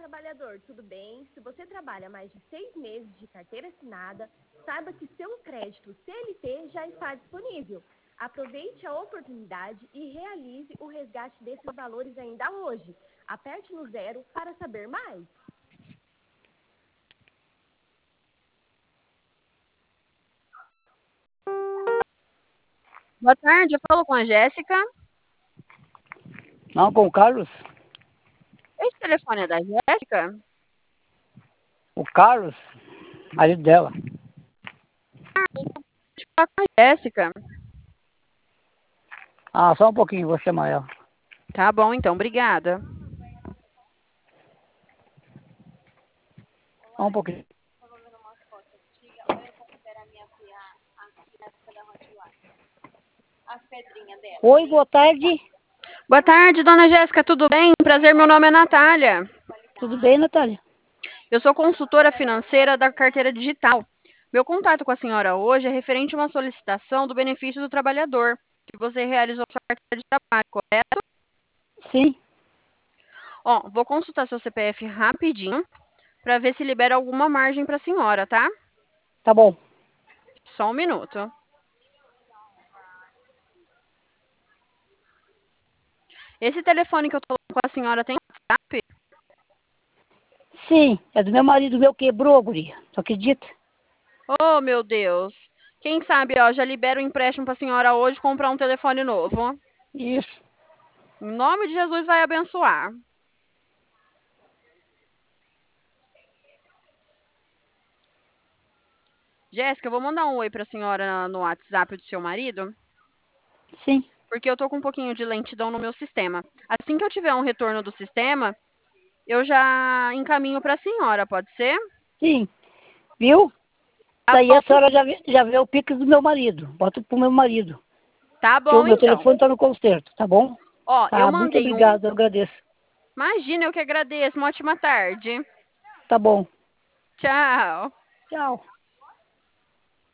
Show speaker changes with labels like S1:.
S1: trabalhador, tudo bem? Se você trabalha mais de 6 meses de carteira assinada, saiba que seu crédito CLT já está disponível. Aproveite a oportunidade e realize o resgate desses valores ainda hoje. Aperte no 0 para saber mais.
S2: Boa tarde, eu falo com a Jéssica.
S3: Não, com o Carlos.
S2: Esse telefone é da Jéssica?
S3: O Carlos, marido dela.
S2: Deixa eu falar com a Jéssica.
S3: Ah, só um pouquinho, vou chamar ela.
S2: Tá bom, então, obrigada.
S3: Só um pouquinho. Oi, boa tarde.
S2: Boa tarde, dona Jéssica, tudo bem? Prazer, meu nome é Natália.
S3: Tudo bem, Natália?
S2: Eu sou consultora financeira da carteira digital. Meu contato com a senhora hoje é referente a uma solicitação do benefício do trabalhador, que você realizou sua carteira de trabalho, correto?
S3: Sim,
S2: Ó, vou consultar seu CPF rapidinho para ver se libera alguma margem para a senhora, tá?
S3: tá bom.
S2: Só um minuto. Esse telefone que eu tô com a senhora tem WhatsApp?
S3: Sim, é do meu marido, meu quebrou, guria. Tu acredita?
S2: Oh, meu Deus. Quem sabe, ó, já libera o empréstimo para a senhora hoje comprar um telefone novo.
S3: Isso.
S2: Em nome de Jesus vai abençoar. Jéssica, eu vou mandar um oi para a senhora no WhatsApp do seu marido,
S3: Sim,
S2: porque eu tô com um pouquinho de lentidão no meu sistema. Assim que eu tiver um retorno do sistema, eu já encaminho para a senhora, pode ser?
S3: sim. Viu?
S2: Tá
S3: Daí
S2: bom,
S3: a senhora já vê o Pix do meu marido. Bota pro meu marido.
S2: tá
S3: Que o
S2: bom
S3: meu
S2: então.
S3: telefone tá no concerto, tá bom?
S2: Ó, eu
S3: Tá, muito
S2: mandei um.
S3: obrigado, eu agradeço.
S2: Imagina, eu que agradeço. Uma ótima tarde.
S3: Tá bom.
S2: Tchau.
S3: Tchau.